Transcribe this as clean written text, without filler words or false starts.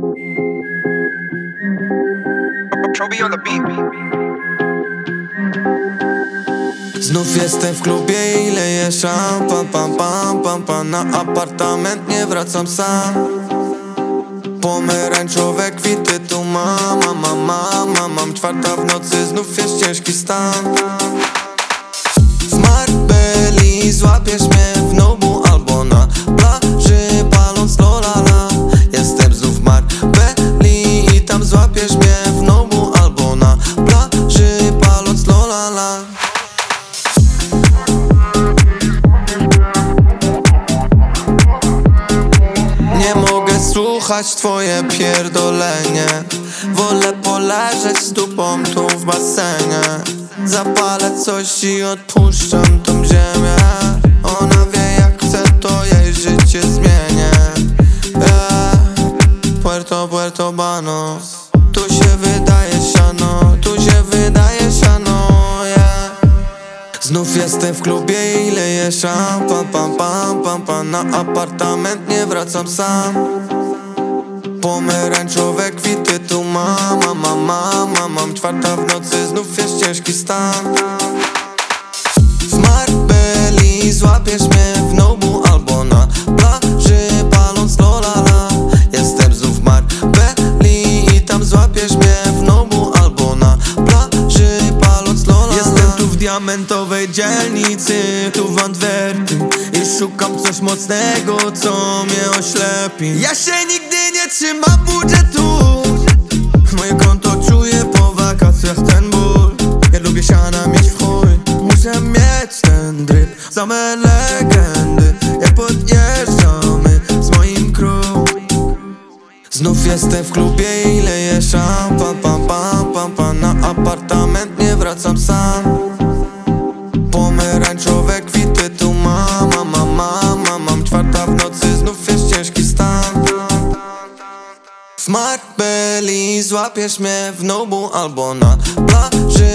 Troby on the beat. Znów jestem w klubie i leję szampan, pam, pam, pam, pam. Na apartament nie wracam sam. Pomarańczowe kwity tu mam. Czwarta w nocy, znów jest ciężki stan. W Marbeli złapiesz mnie w Nobu albo na plaży, paląc lolala. Jestem znów w Marbeli i tam złapiesz mnie w Nobu albo na plaży, paląc lolala. Nie mogę słuchać twoje pierdolenie. Wolę poleżeć z dupą tu w basenie. Zapalę coś i odpuszczam tą ziemię. Ona wie jak chcę, to jej życie zmienię. Puerto Banos. Tu się wydaje siano, yeah. Znów jestem w klubie i leję szampan, pam, pam, pam, pam. Na apartament nie wracam sam. Pomarańczowe kwity tu mam. Czwarta w nocy, znów jest ciężki stan. W Marbeli złapiesz mnie w Nobu albo na plaży, paląc lolala. Jestem znów w Marbeli i tam złapiesz mnie w Nobu albo na plaży, paląc lolala. Jestem tu w diamentowej dzielnicy, tu w Antwerpii, i szukam coś mocnego, co mnie oślepi. Ja się nigdy nie trzymam budżetu. Moje konto czuję po wakacjach ten ból. Ja lubię siana mieć w chuj. Muszę mieć ten drip, same legendy. Jak podjeżdżamy z moim crew. Znów jestem w klubie i leję szampan, pam, pam, pam, pam. Na apartament nie wracam sam. Pomarańczowe kwity tu mam. Czwarta w nocy, znów jest ciężki stan. W Marbeli złapiesz mnie w Nobu albo na plaży,